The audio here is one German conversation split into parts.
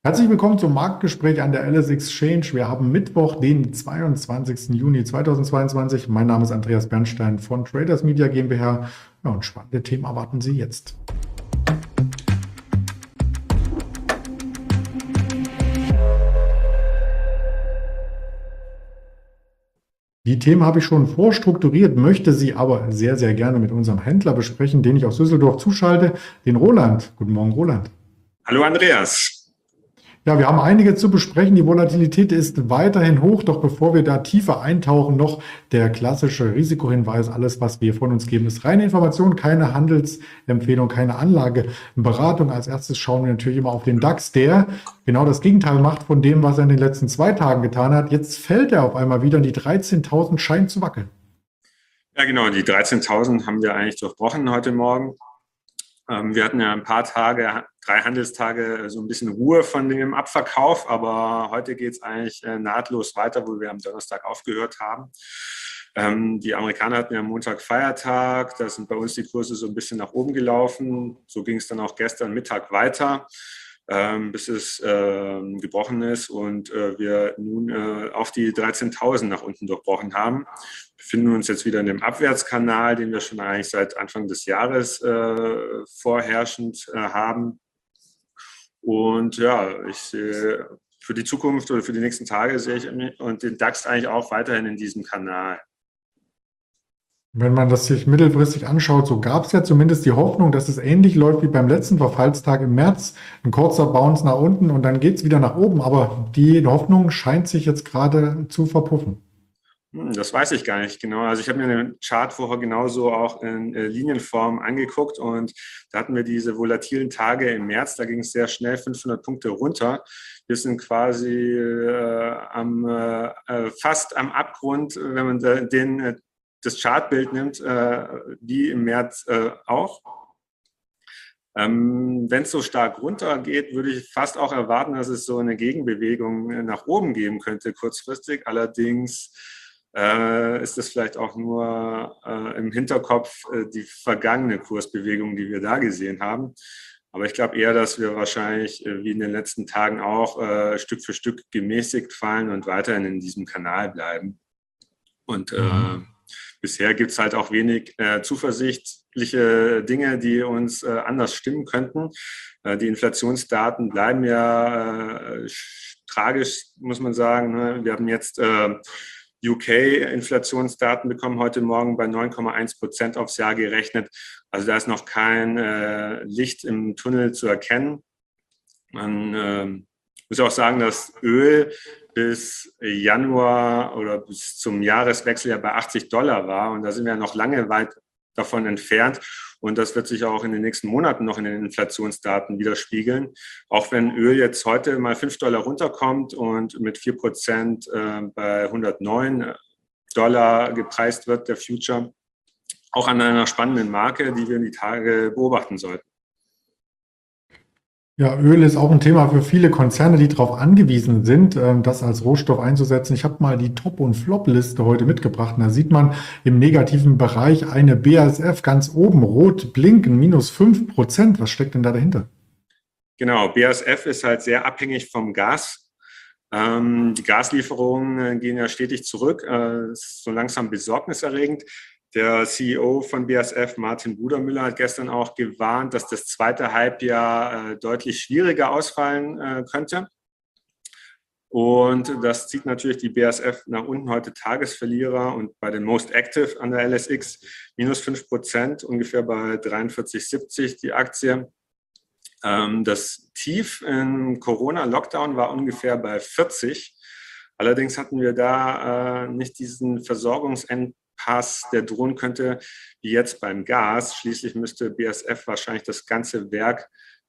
Herzlich willkommen zum Marktgespräch an der LS Exchange. Wir haben Mittwoch, den 22. Juni 2022. Mein Name ist Andreas Bernstein von Traders Media GmbH. Ja, und spannende Themen erwarten Sie jetzt. Die Themen habe ich schon vorstrukturiert, möchte sie aber sehr, sehr gerne mit unserem Händler besprechen, den ich aus Düsseldorf zuschalte, den Roland. Guten Morgen, Roland. Hallo Andreas. Ja, wir haben einiges zu besprechen. Die Volatilität ist weiterhin hoch, doch bevor wir da tiefer eintauchen, noch der klassische Risikohinweis. Alles, was wir von uns geben, ist reine Information, keine Handelsempfehlung, keine Anlageberatung. Als erstes schauen wir natürlich immer auf den DAX, der genau das Gegenteil macht von dem, was er in den letzten 2 Tagen getan hat. Jetzt fällt er auf einmal wieder und die 13.000 scheint zu wackeln. Ja genau, die 13.000 haben wir eigentlich durchbrochen heute Morgen. Wir hatten ja ein paar Tage, 3 Handelstage, so ein bisschen Ruhe von dem Abverkauf, aber heute geht es eigentlich nahtlos weiter, wo wir am Donnerstag aufgehört haben. Die Amerikaner hatten ja am Montag Feiertag, da sind bei uns die Kurse so ein bisschen nach oben gelaufen. So ging es dann auch gestern Mittag weiter, bis es gebrochen ist und wir nun auf die 13.000 nach unten durchbrochen haben. Wir befinden uns jetzt wieder in dem Abwärtskanal, den wir schon eigentlich seit Anfang des Jahres vorherrschend haben. Und ja, ich sehe für die Zukunft oder für die nächsten Tage sehe ich und den DAX eigentlich auch weiterhin in diesem Kanal. Wenn man das sich mittelfristig anschaut, so gab es ja zumindest die Hoffnung, dass es ähnlich läuft wie beim letzten Verfallstag im März. Ein kurzer Bounce nach unten und dann geht es wieder nach oben. Aber die Hoffnung scheint sich jetzt gerade zu verpuffen. Das weiß ich gar nicht genau. Also ich habe mir den Chart vorher genauso auch in Linienform angeguckt und da hatten wir diese volatilen Tage im März, da ging es sehr schnell 500 Punkte runter. Wir sind quasi fast am Abgrund, wenn man das Chartbild nimmt, wie im März auch. Wenn es so stark runtergeht, würde ich fast auch erwarten, dass es so eine Gegenbewegung nach oben geben könnte kurzfristig. Allerdings ist es vielleicht auch nur im Hinterkopf die vergangene Kursbewegung, die wir da gesehen haben. Aber ich glaube eher, dass wir wahrscheinlich wie in den letzten Tagen auch Stück für Stück gemäßigt fallen und weiterhin in diesem Kanal bleiben. Und bisher gibt es halt auch wenig zuversichtliche Dinge, die uns anders stimmen könnten. Die Inflationsdaten bleiben ja tragisch, muss man sagen. Ne? Wir haben jetzt UK-Inflationsdaten bekommen heute Morgen bei 9,1% aufs Jahr gerechnet. Also da ist noch kein Licht im Tunnel zu erkennen. Man muss auch sagen, dass Öl bis Januar oder bis zum Jahreswechsel ja bei $80 war. Und da sind wir noch lange weit davon entfernt. Und das wird sich auch in den nächsten Monaten noch in den Inflationsdaten widerspiegeln. Auch wenn Öl jetzt heute mal $5 runterkommt und mit 4% bei $109 gepreist wird, der Future, auch an einer spannenden Marke, die wir in die Tage beobachten sollten. Ja, Öl ist auch ein Thema für viele Konzerne, die darauf angewiesen sind, das als Rohstoff einzusetzen. Ich habe mal die Top- und Flop-Liste heute mitgebracht. Und da sieht man im negativen Bereich eine BASF ganz oben, rot blinken, -5%. Was steckt denn da dahinter? Genau, BASF ist halt sehr abhängig vom Gas. Die Gaslieferungen gehen ja stetig zurück. Ist so langsam besorgniserregend. Der CEO von BASF, Martin Brudermüller, hat gestern auch gewarnt, dass das zweite Halbjahr deutlich schwieriger ausfallen könnte. Und das zieht natürlich die BASF nach unten, heute Tagesverlierer und bei den Most Active an der LSX -5%, ungefähr bei 43,70 die Aktie. Das Tief im Corona-Lockdown war ungefähr bei 40. Allerdings hatten wir da nicht diesen Versorgungsengpass, der drohen könnte, wie jetzt beim Gas. Schließlich müsste BASF wahrscheinlich das ganze Werk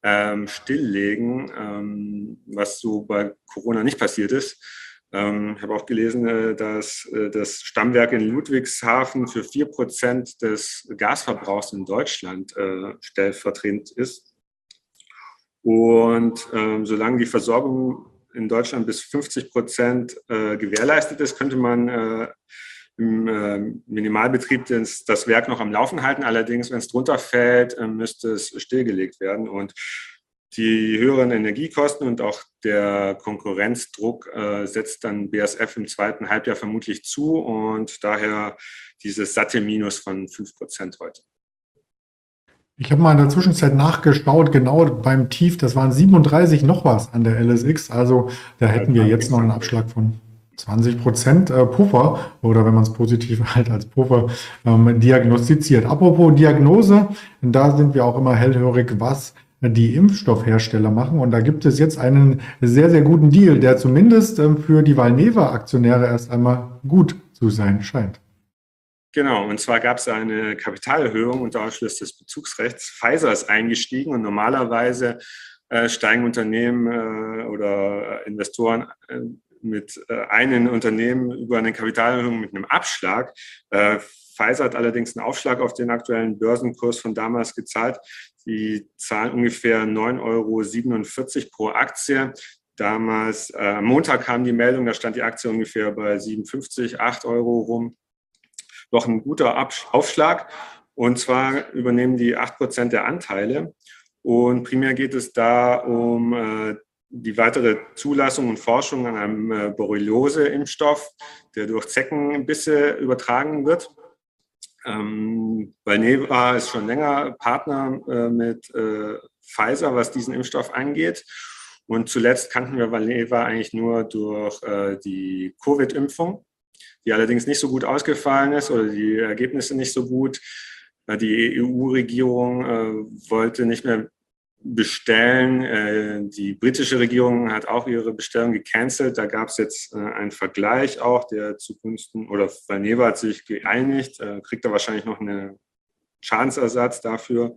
stilllegen, was so bei Corona nicht passiert ist. Ich habe auch gelesen, dass das Stammwerk in Ludwigshafen für 4% des Gasverbrauchs in Deutschland stellvertretend ist. Und solange die Versorgung in Deutschland bis 50% gewährleistet ist, könnte man im Minimalbetrieb das Werk noch am Laufen halten. Allerdings, wenn es drunter fällt, müsste es stillgelegt werden. Und Die höheren Energiekosten und auch der Konkurrenzdruck setzt dann BASF im zweiten Halbjahr vermutlich zu und daher dieses satte Minus von 5% heute. Ich habe mal in der Zwischenzeit nachgeschaut, genau beim Tief, das waren 37 noch was an der LSX, also da hätten wir jetzt noch einen Abschlag von 20% Puffer oder wenn man es positiv halt als Puffer diagnostiziert. Apropos Diagnose, da sind wir auch immer hellhörig, was die Impfstoffhersteller machen. Und da gibt es jetzt einen sehr, sehr guten Deal, der zumindest für die Valneva-Aktionäre erst einmal gut zu sein scheint. Genau, und zwar gab es eine Kapitalerhöhung unter Ausschluss des Bezugsrechts. Pfizer ist eingestiegen und normalerweise steigen Unternehmen oder Investoren mit einem Unternehmen über eine Kapitalerhöhung mit einem Abschlag. Pfizer hat allerdings einen Aufschlag auf den aktuellen Börsenkurs von damals gezahlt. Die zahlen ungefähr 9,47 € pro Aktie. Damals, am Montag kam die Meldung, da stand die Aktie ungefähr bei 57, 8 € rum. Doch ein guter Aufschlag. Und zwar übernehmen die 8% der Anteile. Und primär geht es da um die weitere Zulassung und Forschung an einem Borreliose-Impfstoff, der durch Zeckenbisse übertragen wird. Valneva ist schon länger Partner mit Pfizer, was diesen Impfstoff angeht. Und zuletzt kannten wir Valneva eigentlich nur durch die Covid-Impfung, die allerdings nicht so gut ausgefallen ist oder die Ergebnisse nicht so gut. Die EU-Regierung wollte nicht mehr bestellen. Die britische Regierung hat auch ihre Bestellung gecancelt. Da gab es jetzt einen Vergleich auch, der zugunsten, oder Valneva hat sich geeinigt, kriegt da wahrscheinlich noch einen Schadensersatz dafür.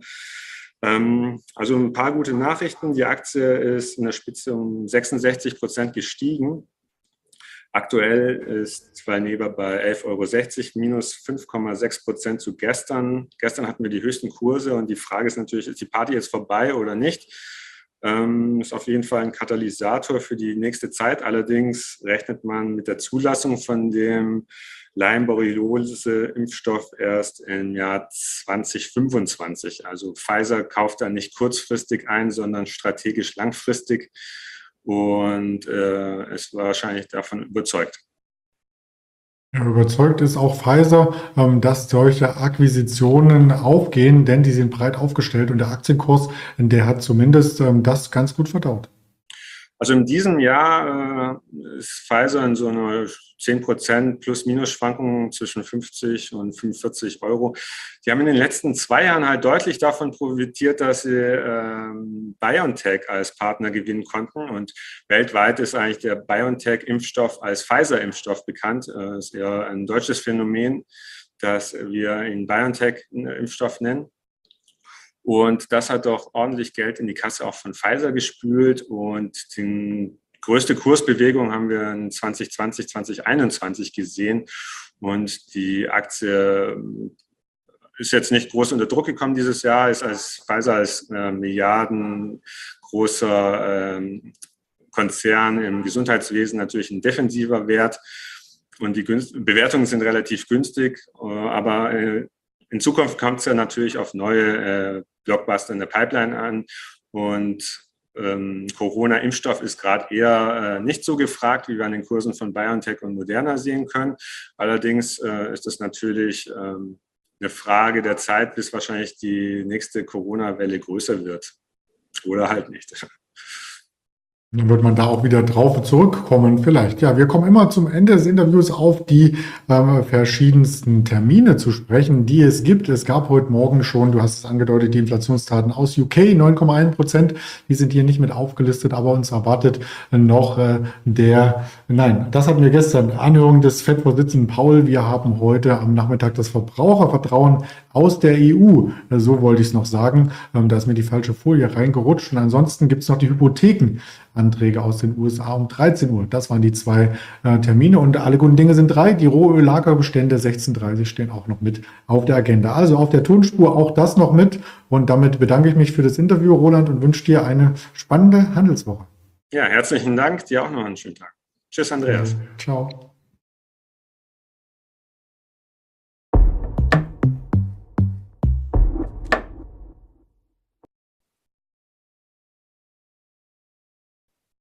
Also ein paar gute Nachrichten. Die Aktie ist in der Spitze um 66% gestiegen. Aktuell ist Valneva bei 11,60 €, minus 5,6% zu gestern. Gestern hatten wir die höchsten Kurse und die Frage ist natürlich, ist die Party jetzt vorbei oder nicht? Ist auf jeden Fall ein Katalysator für die nächste Zeit. Allerdings rechnet man mit der Zulassung von dem Lyme-Borreliose-Impfstoff erst im Jahr 2025. Also Pfizer kauft da nicht kurzfristig ein, sondern strategisch langfristig. Und ist wahrscheinlich davon überzeugt. Ja, überzeugt ist auch Pfizer, dass solche Akquisitionen aufgehen, denn die sind breit aufgestellt und der Aktienkurs, der hat zumindest das ganz gut verdaut. Also in diesem Jahr ist Pfizer in so einer 10% Plus-Minus-Schwankungen zwischen 50 und 45 €. Die haben in den letzten 2 Jahren halt deutlich davon profitiert, dass sie BioNTech als Partner gewinnen konnten. Und weltweit ist eigentlich der BioNTech-Impfstoff als Pfizer-Impfstoff bekannt. Das ist eher ein deutsches Phänomen, dass wir ihn BioNTech-Impfstoff nennen. Und das hat doch ordentlich Geld in die Kasse auch von Pfizer gespült. Und die größte Kursbewegung haben wir in 2020, 2021 gesehen. Und die Aktie ist jetzt nicht groß unter Druck gekommen dieses Jahr, ist als Pfizer als milliardengroßer Konzern im Gesundheitswesen natürlich ein defensiver Wert. Und die Bewertungen sind relativ günstig, aber in Zukunft kommt es ja natürlich auf neue Blockbuster in der Pipeline an und Corona-Impfstoff ist gerade eher nicht so gefragt, wie wir an den Kursen von BioNTech und Moderna sehen können. Allerdings ist es natürlich eine Frage der Zeit, bis wahrscheinlich die nächste Corona-Welle größer wird oder halt nicht. Dann wird man da auch wieder drauf zurückkommen, vielleicht. Ja, wir kommen immer zum Ende des Interviews auf die verschiedensten Termine zu sprechen, die es gibt. Es gab heute Morgen schon, du hast es angedeutet, die Inflationsdaten aus UK, 9,1%. Die sind hier nicht mit aufgelistet, aber uns erwartet noch das hatten wir gestern, Anhörung des FED-Vorsitzenden Paul. Wir haben heute am Nachmittag das Verbrauchervertrauen aus der EU. So wollte ich es noch sagen. Da ist mir die falsche Folie reingerutscht. Und ansonsten gibt es noch die Hypothekenanträge aus den USA um 13 Uhr. Das waren die 2 Termine und alle guten Dinge sind 3. Die Rohöllagerbestände 16:30 stehen auch noch mit auf der Agenda. Also auf der Tonspur auch das noch mit. Und damit bedanke ich mich für das Interview, Roland, und wünsche dir eine spannende Handelswoche. Ja, herzlichen Dank. Dir auch noch einen schönen Tag. Tschüss, Andreas. Ciao.